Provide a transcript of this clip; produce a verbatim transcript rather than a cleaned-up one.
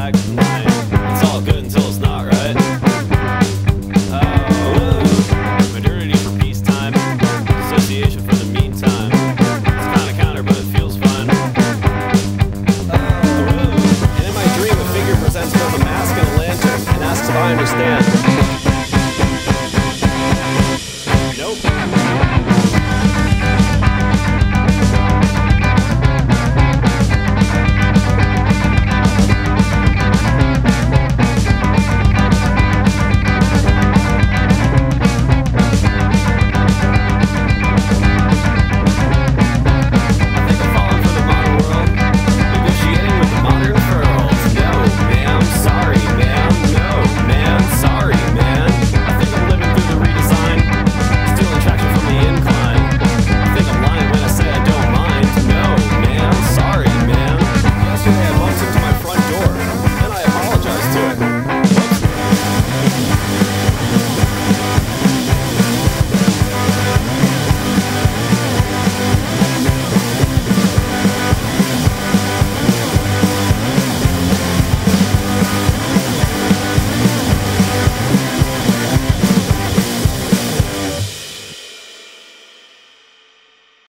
black and white. It's all good until it's not, right? Oh, modernity for peacetime, association for the meantime. It's kinda counter, but it feels fun. Oh, and in my dream, a figure presents both a mask and a lantern and asks if I understand.